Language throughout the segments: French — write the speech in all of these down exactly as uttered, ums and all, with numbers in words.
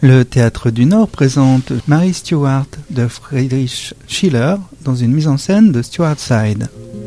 Le Théâtre du Nord présente Mary Stuart de Friedrich Schiller dans une mise en scène de Stuart Side.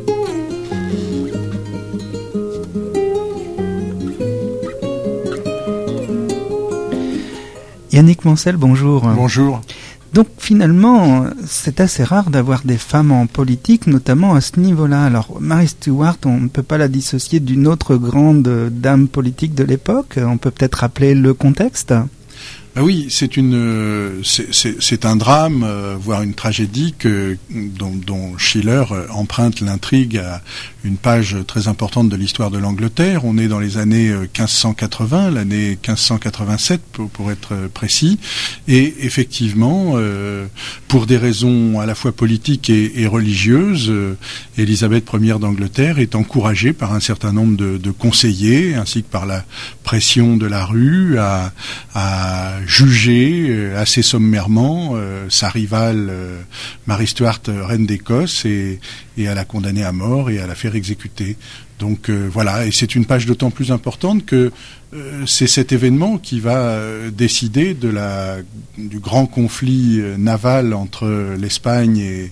Yannick Mancel, bonjour. Bonjour. Donc finalement, c'est assez rare d'avoir des femmes en politique, notamment à ce niveau-là. Alors Mary Stuart, on ne peut pas la dissocier d'une autre grande dame politique de l'époque. On peut peut-être rappeler le contexte. Ah oui, c'est une, c'est, c'est, c'est un drame, euh, voire une tragédie que, dont, dont Schiller emprunte l'intrigue à une page très importante de l'histoire de l'Angleterre. On est dans les années quinze cent quatre-vingts, l'année quinze cent quatre-vingt-sept pour, pour être précis, et effectivement, euh, pour des raisons à la fois politiques et, et religieuses, euh, Élisabeth première d'Angleterre est encouragée par un certain nombre de, de conseillers, ainsi que par la pression de la rue, à, à juger euh, assez sommairement euh, sa rivale euh, Mary Stuart, euh, reine d'Écosse, et, et à la condamner à mort et à la faire exécuter. Donc euh, voilà, et c'est une page d'autant plus importante que euh, c'est cet événement qui va euh, décider de la, du grand conflit euh, naval entre l'Espagne et,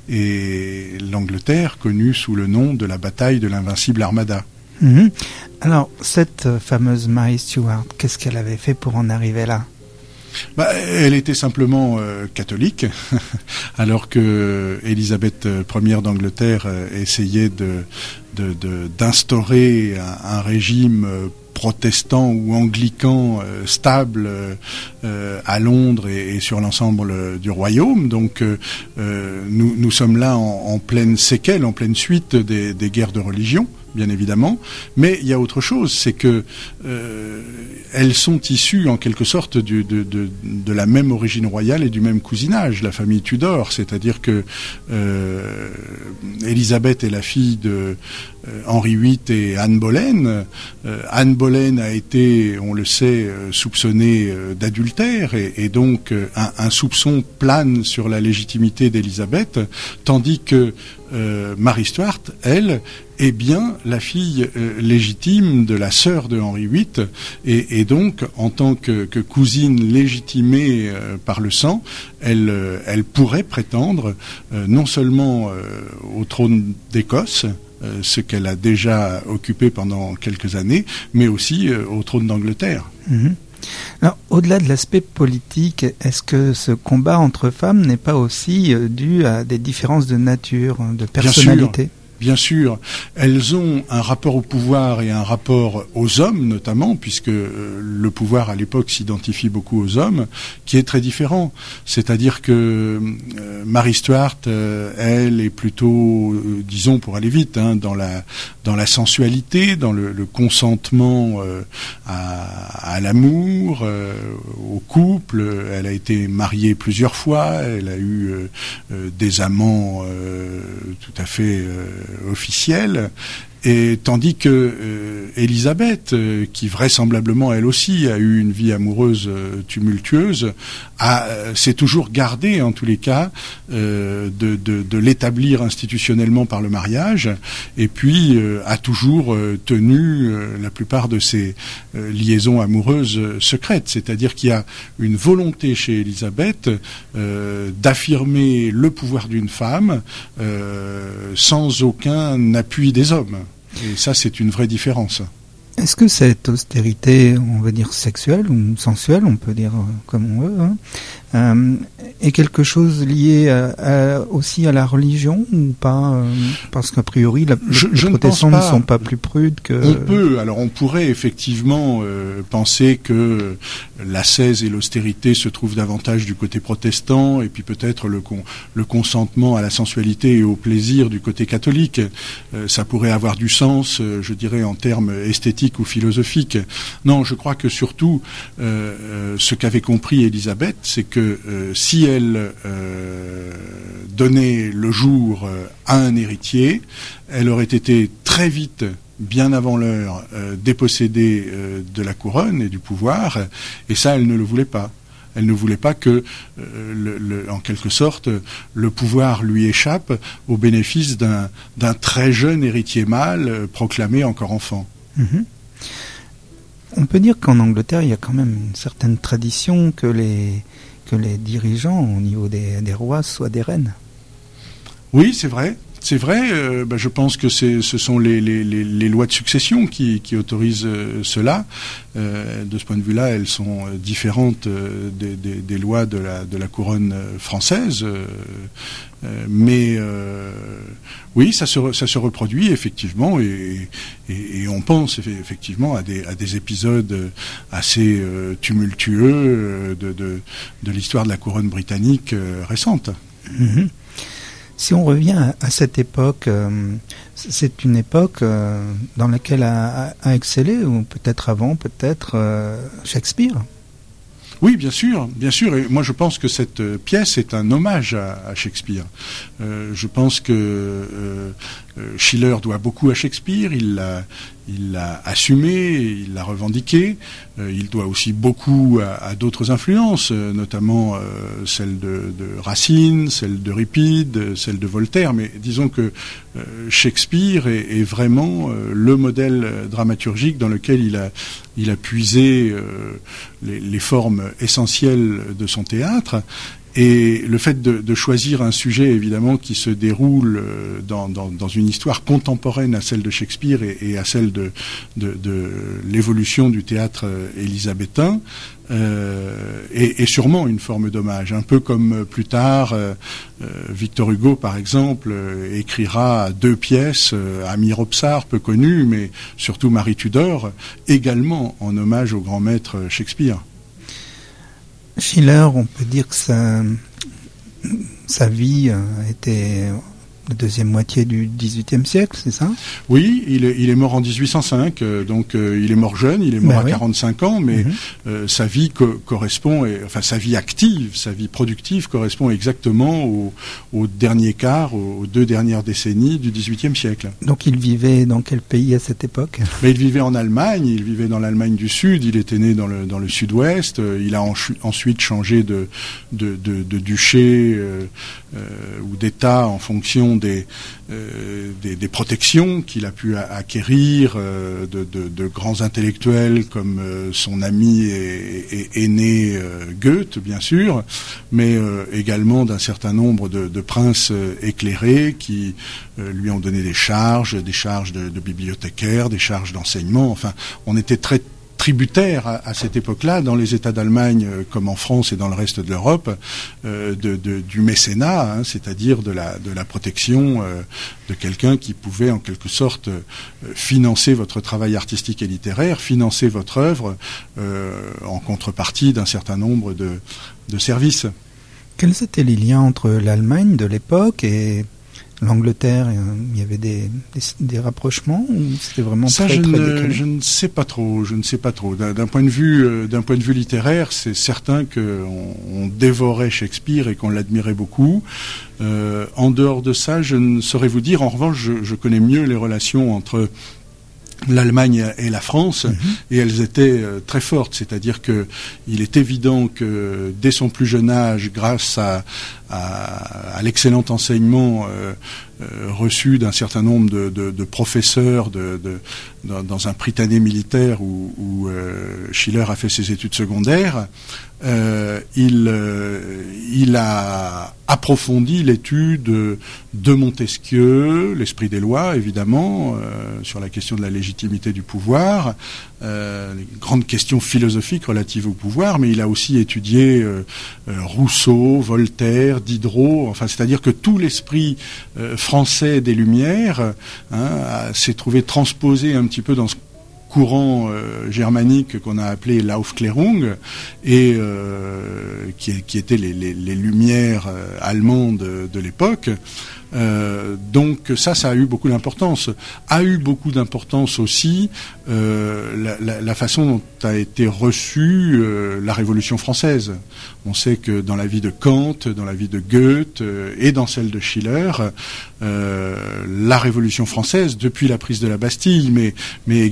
et l'Angleterre, connu sous le nom de la bataille de l'invincible Armada. Mmh. Alors, cette fameuse Mary Stuart, qu'est-ce qu'elle avait fait pour en arriver là ? Bah, elle était simplement euh, catholique, alors que Élisabeth première d'Angleterre euh, essayait de, de, de, d'instaurer un, un régime euh, protestant ou anglican euh, stable euh, à Londres et, et sur l'ensemble du royaume. Donc euh, euh, nous, nous sommes là en, en pleine séquelle, en pleine suite des, des guerres de religion, bien évidemment, mais il y a autre chose, c'est que euh, elles sont issues en quelque sorte du, de, de, de la même origine royale et du même cousinage, la famille Tudor, c'est-à-dire que euh, Élisabeth est la fille de euh, Henri huit et Anne Boleyn. Euh, Anne Boleyn a été, on le sait, euh, soupçonnée euh, d'adultère, et, et donc euh, un, un soupçon plane sur la légitimité d'Élisabeth, tandis que euh, Mary Stuart, elle, est bien la fille euh, légitime de la sœur de Henri huit, et, et donc, en tant que, que cousine légitimée euh, par le sang, elle, euh, elle pourrait prétendre euh, non seulement euh, au trône d'Écosse, euh, ce qu'elle a déjà occupé pendant quelques années, mais aussi euh, au trône d'Angleterre. Mmh. Alors, au-delà de l'aspect politique, est-ce que ce combat entre femmes n'est pas aussi euh, dû à des différences de nature, de personnalité ? Bien sûr, elles ont un rapport au pouvoir et un rapport aux hommes notamment, puisque euh, le pouvoir à l'époque s'identifie beaucoup aux hommes, qui est très différent. C'est-à-dire que euh, Mary Stuart, euh, elle, est plutôt, euh, disons pour aller vite, hein, dans la dans la sensualité, dans le, le consentement euh, à, à l'amour, euh, au couple. Elle a été mariée plusieurs fois, elle a eu euh, euh, des amants euh, tout à fait euh, officielle, et tandis que euh, Élisabeth, euh, qui vraisemblablement elle aussi a eu une vie amoureuse euh, tumultueuse, a, euh, s'est toujours gardée en tous les cas euh, de, de, de l'établir institutionnellement par le mariage, et puis euh, a toujours euh, tenu euh, la plupart de ses euh, liaisons amoureuses euh, secrètes. C'est-à-dire qu'il y a une volonté chez Élisabeth euh, d'affirmer le pouvoir d'une femme euh, sans aucun appui des hommes. Et ça, c'est une vraie différence. Est-ce que cette austérité, on va dire sexuelle ou sensuelle, on peut dire comme on veut, hein, euh, est quelque chose lié à, à, aussi à la religion ou pas euh, parce qu'a priori, la, je, les je protestants ne, ne sont pas plus prudes que... On peut, alors on pourrait effectivement euh, penser que l'ascèse et l'austérité se trouvent davantage du côté protestant, et puis peut-être le, con, le consentement à la sensualité et au plaisir du côté catholique. Euh, ça pourrait avoir du sens, euh, je dirais, en termes esthétiques ou philosophiques. Non, je crois que surtout, euh, euh, ce qu'avait compris Élisabeth, c'est que euh, si elle euh, donnait le jour euh, à un héritier, elle aurait été très vite, bien avant l'heure, euh, dépossédée euh, de la couronne et du pouvoir, et ça, elle ne le voulait pas. Elle ne voulait pas que, euh, le, le, en quelque sorte, le pouvoir lui échappe au bénéfice d'un, d'un très jeune héritier mâle euh, proclamé encore enfant. Mmh. On peut dire qu'en Angleterre, il y a quand même une certaine tradition que les, que les dirigeants au niveau des, des rois soient des reines. Oui, c'est vrai. C'est vrai, euh, bah, je pense que c'est, ce sont les, les, les, les lois de succession qui, qui autorisent euh, cela. Euh, de ce point de vue-là, elles sont euh, différentes euh, des, des, des lois de la, de la couronne française. Euh, euh, mais euh, oui, ça se, ça se reproduit effectivement, et, et, et on pense effectivement à des, à des épisodes assez euh, tumultueux de, de, de l'histoire de la couronne britannique euh, récente. Mmh. Si on revient à, à cette époque, euh, c'est une époque euh, dans laquelle a, a excellé, ou peut-être avant, peut-être euh, Shakespeare. Oui, bien sûr, bien sûr. Et moi, je pense que cette euh, pièce est un hommage à, à Shakespeare. Euh, je pense que euh, euh, Schiller doit beaucoup à Shakespeare. Il l'a, il l'a assumé, il l'a revendiqué. Euh, il doit aussi beaucoup à, à d'autres influences, euh, notamment euh, celle de, de Racine, celle d'Euripide, celle de Voltaire. Mais disons que euh, Shakespeare est, est vraiment euh, le modèle dramaturgique dans lequel il a, il a puisé euh, les, les formes essentielles de son théâtre. Et le fait de, de choisir un sujet, évidemment, qui se déroule dans, dans, dans une histoire contemporaine à celle de Shakespeare et, et à celle de, de, de l'évolution du théâtre élisabétain, euh, est, est sûrement une forme d'hommage. Un peu comme plus tard, euh, Victor Hugo, par exemple, euh, écrira deux pièces, euh, Amir Robsart, peu connu, mais surtout Marie Tudor, également en hommage au grand maître Shakespeare. Schiller, on peut dire que sa, sa vie a été la deuxième moitié du dix-huitième siècle, c'est ça? Oui, il est, il est mort en dix-huit cent cinq, euh, donc euh, il est mort jeune, il est mort ben à oui. quarante-cinq ans, mais mm-hmm. euh, sa vie co- correspond, et, enfin sa vie active, sa vie productive correspond exactement au, au dernier quart, aux, aux deux dernières décennies du dix-huitième siècle. Donc il vivait dans quel pays à cette époque? Mais il vivait en Allemagne, il vivait dans l'Allemagne du Sud, il était né dans le, dans le Sud-Ouest, euh, il a en, ensuite changé de, de, de, de duché euh, euh, ou d'État en fonction Des, euh, des, des protections qu'il a pu a, acquérir euh, de, de, de grands intellectuels comme euh, son ami et, et aîné euh, Goethe, bien sûr, mais euh, également d'un certain nombre de, de princes euh, éclairés qui euh, lui ont donné des charges, des charges de, de bibliothécaire, des charges d'enseignement. Enfin, on était très tributaire à, à cette époque-là, dans les États d'Allemagne euh, comme en France et dans le reste de l'Europe, euh, de, de, du mécénat, hein, c'est-à-dire de la, de la protection euh, de quelqu'un qui pouvait en quelque sorte euh, financer votre travail artistique et littéraire, financer votre œuvre euh, en contrepartie d'un certain nombre de, de services. Quels étaient les liens entre l'Allemagne de l'époque et l'Angleterre? Il y avait des, des, des rapprochements, ou c'était vraiment ça, très, je très ne, décalé? je ne sais pas trop. Je ne sais pas trop. D'un, d'un point de vue, euh, d'un point de vue littéraire, c'est certain qu'on on dévorait Shakespeare et qu'on l'admirait beaucoup. Euh, en dehors de ça, je ne saurais vous dire. En revanche, je, je connais mieux les relations entre l'Allemagne et la France, mmh. et elles étaient euh, très fortes. C'est-à-dire que il est évident que dès son plus jeune âge, grâce à, à, à l'excellent enseignement euh, euh, reçu d'un certain nombre de, de, de professeurs de, de, dans, dans un Prytanée militaire où, où euh, Schiller a fait ses études secondaires, euh, il, euh, il a approfondi l'étude de Montesquieu, l'esprit des lois, évidemment, euh, sur la question de la légitimité du pouvoir, euh, les grandes questions philosophiques relatives au pouvoir, mais il a aussi étudié euh, euh, Rousseau, Voltaire, Diderot, enfin, c'est-à-dire que tout l'esprit euh, français des Lumières hein, a, s'est trouvé transposé un petit peu dans ce courant euh, germanique qu'on a appelé l'Aufklärung et euh, qui, qui étaient les, les, les lumières euh, allemandes de, de l'époque. Euh, donc ça, ça a eu beaucoup d'importance. A eu beaucoup d'importance aussi euh, la, la, la façon dont a été reçue euh, la Révolution française. On sait que dans la vie de Kant, dans la vie de Goethe euh, et dans celle de Schiller, euh, la Révolution française, depuis la prise de la Bastille, mais, mais également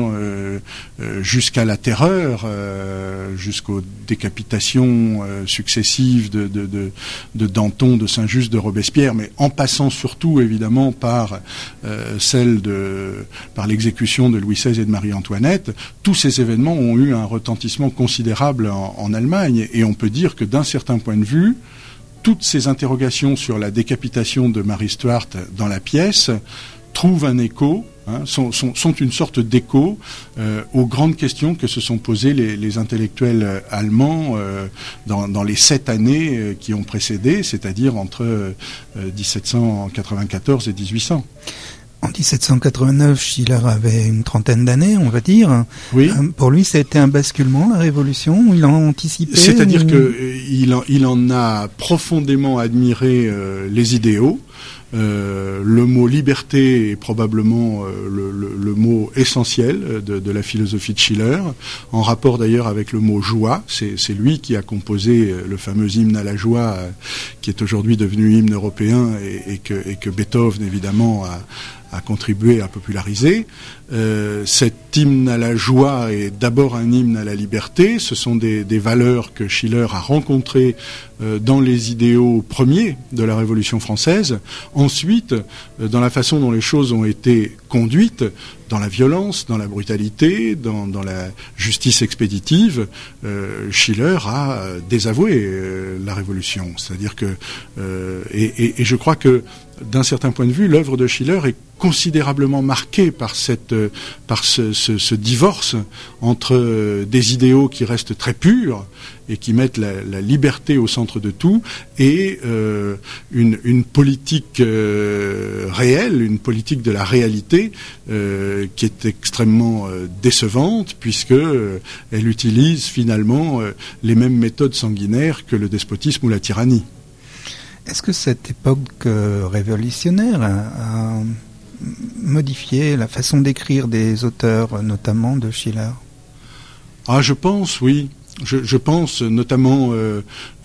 hein, euh, euh, jusqu'à la terreur, euh, jusqu'aux décapitations euh, successives de, de, de, de Danton, de Saint-Just, de Robespierre, mais en passant surtout évidemment par euh, celle de, par l'exécution de Louis seize et de Marie-Antoinette. Tous ces événements ont eu un retentissement considérable en, en Allemagne, et on peut dire que d'un certain point de vue, toutes ces interrogations sur la décapitation de Marie Stuart dans la pièce trouvent un écho, hein, sont, sont, sont une sorte d'écho euh, aux grandes questions que se sont posées les, les intellectuels allemands euh, dans, dans les sept années euh, qui ont précédé, c'est-à-dire entre euh, dix-sept cent quatre-vingt-quatorze et dix-huit cents. En dix-sept cent quatre-vingt-neuf, Schiller avait une trentaine d'années, on va dire. Oui. Euh, pour lui, ça a été un basculement, la Révolution. Il en anticipait. C'est-à-dire ou... que euh, il, en, il en a profondément admiré euh, les idéaux. Euh, le mot liberté est probablement euh, le, le, le mot essentiel de, de la philosophie de Schiller, en rapport d'ailleurs avec le mot joie. C'est, c'est lui qui a composé le fameux hymne à la joie, euh, qui est aujourd'hui devenu hymne européen et, et, que, et que Beethoven évidemment a, a contribué à populariser. Euh, cet hymne à la joie est d'abord un hymne à la liberté. Ce sont des, des valeurs que Schiller a rencontrées euh, dans les idéaux premiers de la Révolution française. Ensuite, euh, dans la façon dont les choses ont été conduites, dans la violence, dans la brutalité, dans, dans la justice expéditive, euh, Schiller a désavoué euh, la Révolution. C'est-à-dire que, euh, et, et, et je crois que, d'un certain point de vue, l'œuvre de Schiller est considérablement marquée par cette, par ce, ce, ce divorce entre des idéaux qui restent très purs et qui mettent la, la liberté au centre de tout, et euh, une, une politique euh, réelle, une politique de la réalité euh, qui est extrêmement euh, décevante, puisque euh, elle utilise finalement euh, les mêmes méthodes sanguinaires que le despotisme ou la tyrannie. Est-ce que cette époque euh, révolutionnaire a, a modifié la façon d'écrire des auteurs, notamment de Schiller ? Ah, je pense, oui. Je, je pense notamment euh,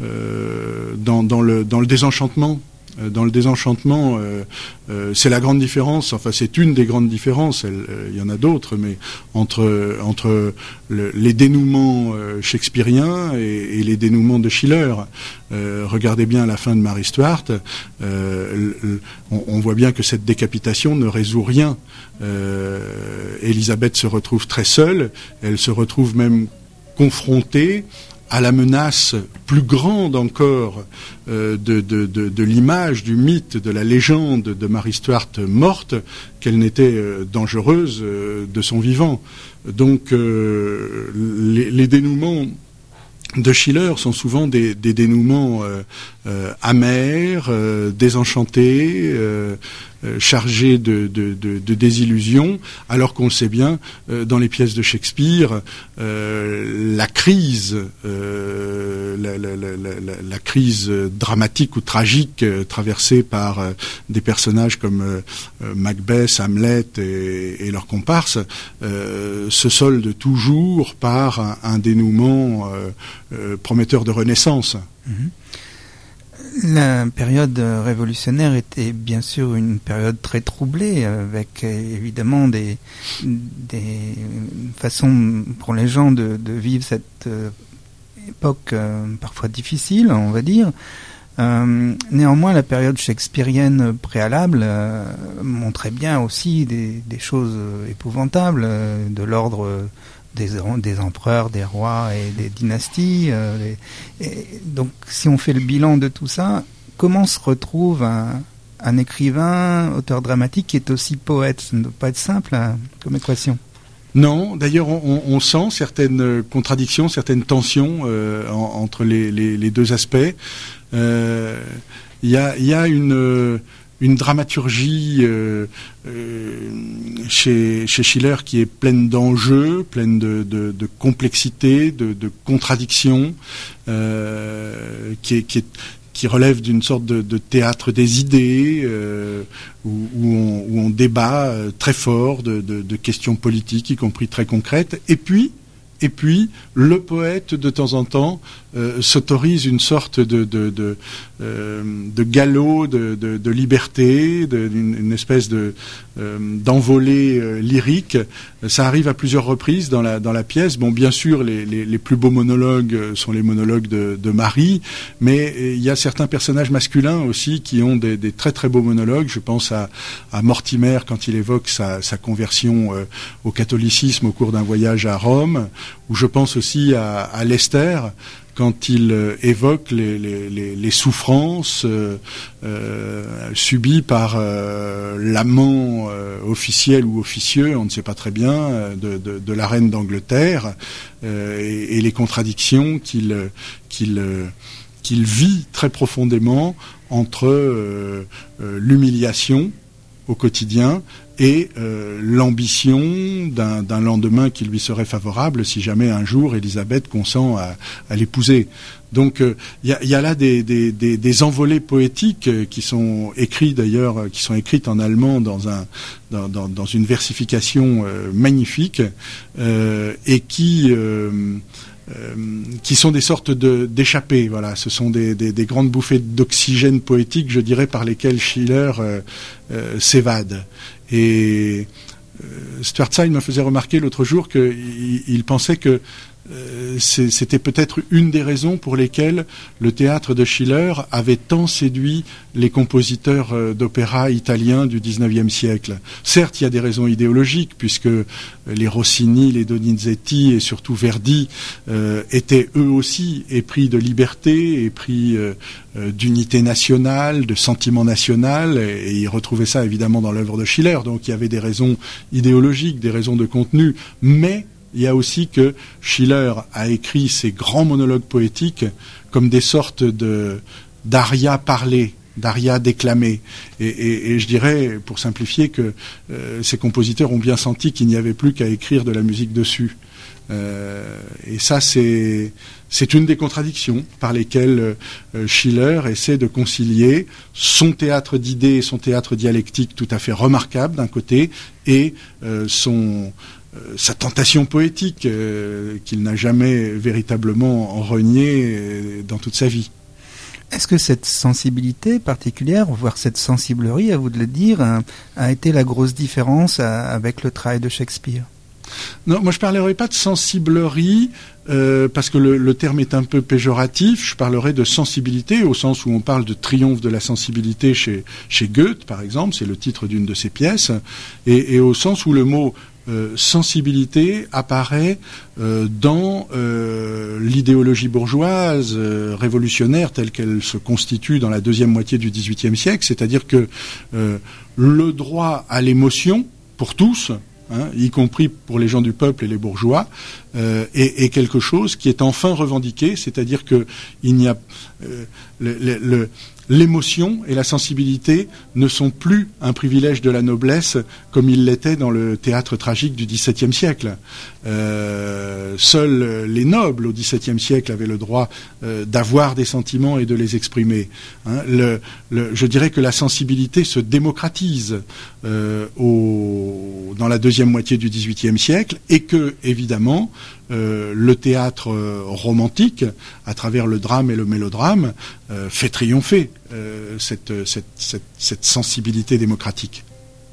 euh, dans, dans, le, dans le désenchantement. Dans le désenchantement, euh, euh, c'est la grande différence, enfin c'est une des grandes différences, il euh, y en a d'autres, mais entre, entre le, les dénouements euh, shakespeariens et, et les dénouements de Schiller. Euh, regardez bien la fin de Marie Stuart, euh, on, on voit bien que cette décapitation ne résout rien. Euh, Élisabeth se retrouve très seule, elle se retrouve même confrontée à la menace plus grande encore euh, de, de, de, de l'image, du mythe, de la légende de Marie Stuart morte, qu'elle n'était euh, dangereuse euh, de son vivant. Donc euh, les, les dénouements de Schiller sont souvent des, des dénouements euh, euh, amers, euh, désenchantés, euh, euh, chargés de, de, de, de désillusions, alors qu'on le sait bien, euh, dans les pièces de Shakespeare, euh, la crise, euh, la, la, la, la, la crise dramatique ou tragique euh, traversée par euh, des personnages comme euh, Macbeth, Hamlet et, et leurs comparses, euh, se solde toujours par un, un dénouement euh, euh, prometteur de renaissance. Mmh. La période révolutionnaire était bien sûr une période très troublée, avec évidemment des, des façons pour les gens de, de vivre cette époque parfois difficile, on va dire. Euh, néanmoins, la période shakespearienne préalable euh, montrait bien aussi des, des choses épouvantables, euh, de l'ordre Des, des empereurs, des rois et des dynasties. Euh, les, et donc, si on fait le bilan de tout ça, comment se retrouve un, un écrivain, auteur dramatique qui est aussi poète ? Ça ne doit pas être simple hein, comme équation. Non, d'ailleurs, on, on sent certaines contradictions, certaines tensions euh, en, entre les, les, les deux aspects. Il euh, y a, y a une... une dramaturgie euh, euh, chez, chez Schiller qui est pleine d'enjeux, pleine de, de, de complexité, de, de contradictions, euh, qui, est, qui, est, qui relève d'une sorte de, de théâtre des idées, euh, où, où, on, où on débat très fort de, de, de questions politiques, y compris très concrètes, et puis Et puis, le poète, de temps en temps, euh, s'autorise une sorte de, de, de, euh, de galop de, de, de liberté, de, une, une espèce de, euh, d'envolée euh, lyrique. Ça arrive à plusieurs reprises dans la dans la pièce. Bon, bien sûr, les les, les plus beaux monologues sont les monologues de, de Marie, mais il y a certains personnages masculins aussi qui ont des, des très très beaux monologues. Je pense à à Mortimer quand il évoque sa sa conversion euh, au catholicisme au cours d'un voyage à Rome, ou je pense aussi à, à Lester quand il euh, évoque les, les, les, les souffrances euh, euh, subies par euh, l'amant euh, officiel ou officieux, on ne sait pas très bien, euh, de, de, de la reine d'Angleterre, euh, et, et les contradictions qu'il qu'il qu'il vit très profondément entre euh, euh, l'humiliation au quotidien et euh, l'ambition d'un, d'un lendemain qui lui serait favorable si jamais un jour Élisabeth consent à, à l'épouser. Donc il euh, y, a, y a là des, des, des, des envolées poétiques euh, qui sont écrites d'ailleurs, euh, qui sont écrites en allemand dans un dans, dans, dans une versification euh, magnifique euh, et qui euh, Euh, qui sont des sortes de, d'échappées. Voilà, ce sont des, des, des grandes bouffées d'oxygène poétique, je dirais, par lesquelles Schiller euh, euh, s'évade. Et euh, Stuart Side me faisait remarquer l'autre jour qu'il il pensait que euh, c'était peut-être une des raisons pour lesquelles le théâtre de Schiller avait tant séduit les compositeurs euh, d'opéra italiens du dix-neuvième siècle. Certes, il y a des raisons idéologiques, puisque les Rossini, les Donizetti et surtout Verdi euh, étaient eux aussi épris de liberté, épris euh, euh, d'unité nationale, de sentiment national, et, et ils retrouvaient ça évidemment dans l'œuvre de Schiller. Donc il y avait des raisons idéologiques, des raisons de contenu, mais il y a aussi que Schiller a écrit ces grands monologues poétiques comme des sortes de d'aria parlées, d'aria déclamées. Et, et, et je dirais, pour simplifier, que euh, ces compositeurs ont bien senti qu'il n'y avait plus qu'à écrire de la musique dessus. Euh, et ça, c'est c'est une des contradictions par lesquelles euh, Schiller essaie de concilier son théâtre d'idées et son théâtre dialectique tout à fait remarquable d'un côté, et euh, son Euh, sa tentation poétique euh, qu'il n'a jamais véritablement reniée euh, dans toute sa vie. Est-ce que cette sensibilité particulière, voire cette sensiblerie, à vous de le dire, a, a été la grosse différence à, avec le travail de Shakespeare ? Non, moi je parlerai pas de sensiblerie euh, parce que le, le terme est un peu péjoratif. Je parlerai de sensibilité au sens où on parle de triomphe de la sensibilité chez, chez Goethe, par exemple, c'est le titre d'une de ses pièces, et, et au sens où le mot Euh, sensibilité apparaît euh, dans euh, l'idéologie bourgeoise euh, révolutionnaire telle qu'elle se constitue dans la deuxième moitié du dix-huitième siècle, c'est-à-dire que euh, le droit à l'émotion pour tous, hein, y compris pour les gens du peuple et les bourgeois, euh, est, est quelque chose qui est enfin revendiqué, c'est-à-dire que il n'y a euh, le, le, le l'émotion et la sensibilité ne sont plus un privilège de la noblesse comme il l'était dans le théâtre tragique du dix-septième siècle. Euh, seuls les nobles au dix-septième siècle avaient le droit euh, d'avoir des sentiments et de les exprimer. Hein, le, le, je dirais que la sensibilité se démocratise euh, au, dans la deuxième moitié du dix-huitième siècle, et que, évidemment, Euh, le théâtre euh, romantique, à travers le drame et le mélodrame, euh, fait triompher euh, cette, cette, cette, cette sensibilité démocratique.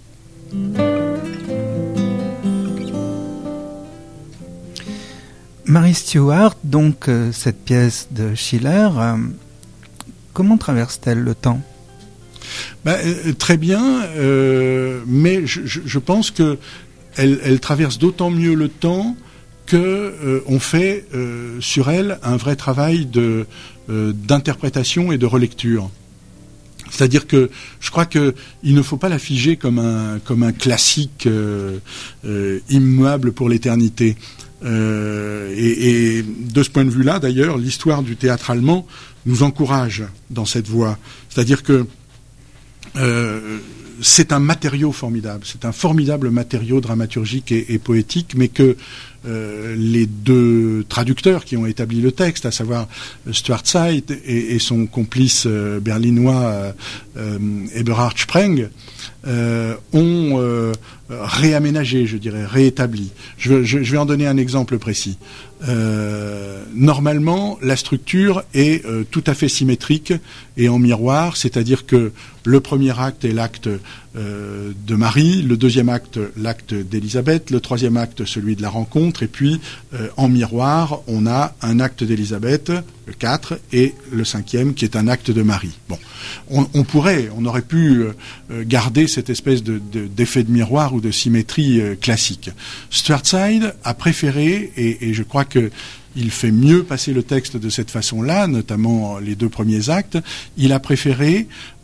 Mary Stuart, donc euh, cette pièce de Schiller, euh, comment traverse-t-elle le temps ? Ben, euh, très bien, euh, mais je, je, je pense que elle, elle traverse d'autant mieux le temps que euh, on fait euh, sur elle un vrai travail de euh, d'interprétation et de relecture. C'est-à-dire que je crois que il ne faut pas la figer comme un comme un classique euh, euh, immuable pour l'éternité. Euh, et, et de ce point de vue-là, d'ailleurs, l'histoire du théâtre allemand nous encourage dans cette voie. C'est-à-dire que euh, c'est un matériau formidable, c'est un formidable matériau dramaturgique et, et poétique, mais que euh, les deux traducteurs qui ont établi le texte, à savoir Stuart Side et, et son complice euh, berlinois euh, euh, Eberhard Spreng, euh, ont euh, réaménagé, je dirais, réétabli. Je, je, je vais en donner un exemple précis. Euh, normalement, la structure est euh, tout à fait symétrique et en miroir, c'est-à-dire que le premier acte est l'acte euh, de Marie, le deuxième acte, l'acte d'Élisabeth, le troisième acte, celui de la rencontre, et puis euh, en miroir, on a un acte d'Élisabeth, le quatre, et le cinquième, qui est un acte de Marie. Bon, on, on pourrait, on aurait pu euh, garder cette espèce de, de, d'effet de miroir ou de symétrie euh, classique. Swartzheide a préféré, et, et je crois que il fait mieux passer le texte de cette façon-là, notamment les deux premiers actes. Il a préféré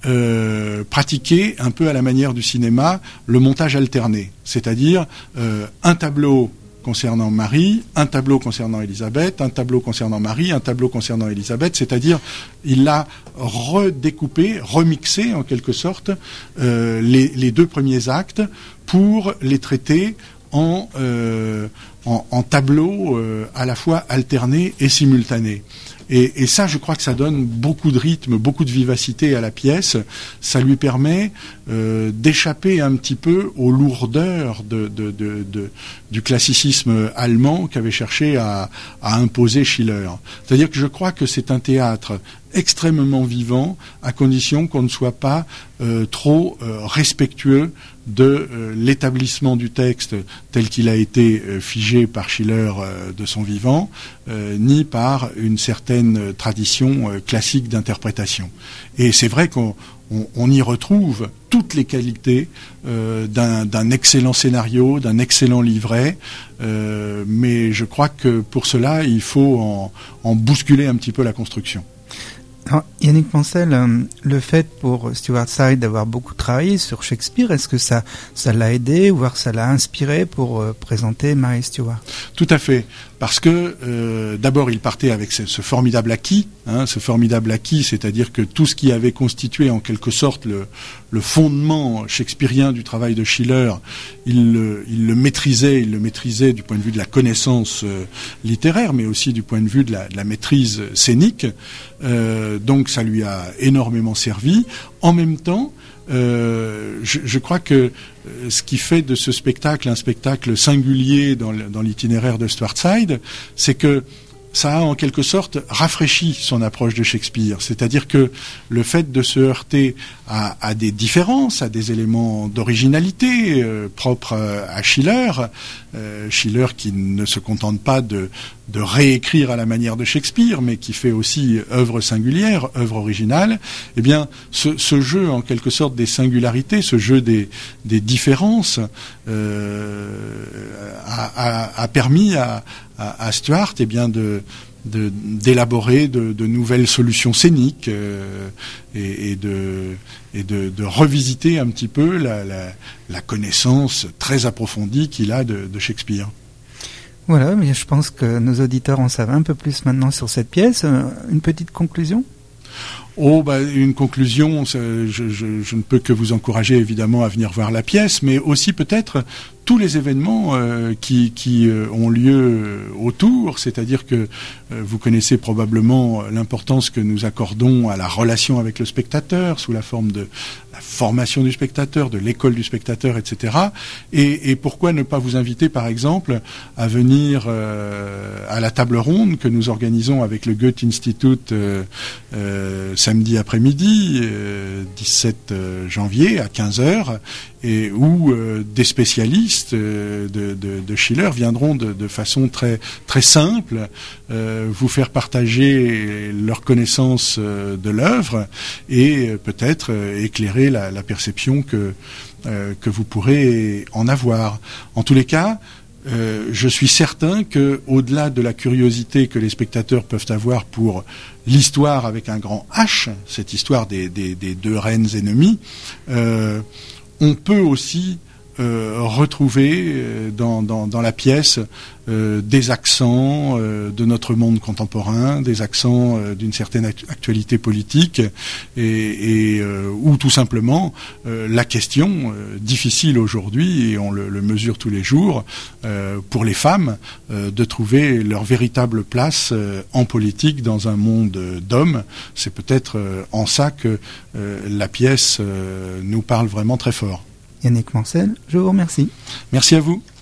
euh, pratiquer un peu à la manière du cinéma le montage alterné, c'est-à-dire euh, un tableau concernant Marie, un tableau concernant Élisabeth, un tableau concernant Marie, un tableau concernant Élisabeth, c'est-à-dire il l'a redécoupé, remixé en quelque sorte euh, les, les deux premiers actes pour les traiter en, euh, en, en tableaux euh, à la fois alternés et simultanés. Et, et ça, je crois que ça donne beaucoup de rythme, beaucoup de vivacité à la pièce. Ça lui permet euh, d'échapper un petit peu aux lourdeurs de, de, de, de, du classicisme allemand qu'avait cherché à, à imposer Schiller. C'est-à-dire que je crois que c'est un théâtre extrêmement vivant, à condition qu'on ne soit pas euh, trop euh, respectueux de euh, l'établissement du texte tel qu'il a été euh, figé par Schiller euh, de son vivant, euh, ni par une certaine tradition euh, classique d'interprétation. Et c'est vrai qu'on on, on y retrouve toutes les qualités euh, d'un, d'un excellent scénario, d'un excellent livret, euh, mais je crois que pour cela, il faut en, en bousculer un petit peu la construction. Alors, Yannick Mansell, le fait pour Swartzheide d'avoir beaucoup travaillé sur Shakespeare, est-ce que ça, ça l'a aidé, voire ça l'a inspiré pour euh, présenter Mary Stuart? Tout à fait, parce que euh, d'abord il partait avec ce, ce formidable acquis, hein, ce formidable acquis, c'est-à-dire que tout ce qui avait constitué en quelque sorte le, le fondement shakespearien du travail de Schiller, il le, il le maîtrisait, il le maîtrisait du point de vue de la connaissance euh, littéraire, mais aussi du point de vue de la, de la maîtrise scénique. Euh, donc ça lui a énormément servi. En même temps, euh, je, je crois que euh, ce qui fait de ce spectacle un spectacle singulier dans, dans l'itinéraire de Swartzheide, c'est que ça a en quelque sorte rafraîchi son approche de Shakespeare. C'est-à-dire que le fait de se heurter à, à des différences, à des éléments d'originalité euh, propres à Schiller, euh, Schiller qui ne se contente pas de, de réécrire à la manière de Shakespeare, mais qui fait aussi œuvre singulière, œuvre originale, eh bien, ce, ce jeu en quelque sorte des singularités, ce jeu des, des différences, euh, a, a, a permis à à, à Stuart, eh bien de, de d'élaborer de, de nouvelles solutions scéniques euh, et, et de et de, de revisiter un petit peu la, la, la connaissance très approfondie qu'il a de, de Shakespeare. Voilà, mais je pense que nos auditeurs en savent un peu plus maintenant sur cette pièce. Une petite conclusion ? Oh, bah, une conclusion, je, je, je ne peux que vous encourager évidemment à venir voir la pièce, mais aussi peut-être tous les événements euh, qui, qui euh, ont lieu autour, c'est-à-dire que euh, vous connaissez probablement l'importance que nous accordons à la relation avec le spectateur, sous la forme de la formation du spectateur, de l'école du spectateur, et cetera. Et, et pourquoi ne pas vous inviter, par exemple, à venir euh, à la table ronde que nous organisons avec le Goethe-Institut euh, euh, samedi après-midi, euh, dix-sept janvier, à quinze heures, et où euh, des spécialistes euh, de, de, de Schiller viendront de, de façon très, très simple euh, vous faire partager leur connaissance euh, de l'œuvre et euh, peut-être euh, éclairer la, la perception que, euh, que vous pourrez en avoir. En tous les cas, Euh, je suis certain que, au-delà de la curiosité que les spectateurs peuvent avoir pour l'histoire avec un grand H, cette histoire des, des, des deux reines ennemies, euh, on peut aussi euh, retrouver dans, dans, dans la pièce euh, des accents euh, de notre monde contemporain, des accents euh, d'une certaine actualité politique, et, et euh, ou tout simplement euh, la question euh, difficile aujourd'hui, et on le, le mesure tous les jours, euh, pour les femmes, euh, de trouver leur véritable place euh, en politique dans un monde d'hommes. C'est peut-être euh, en ça que euh, la pièce euh, nous parle vraiment très fort. Yannick Mansell, je vous remercie. Merci à vous.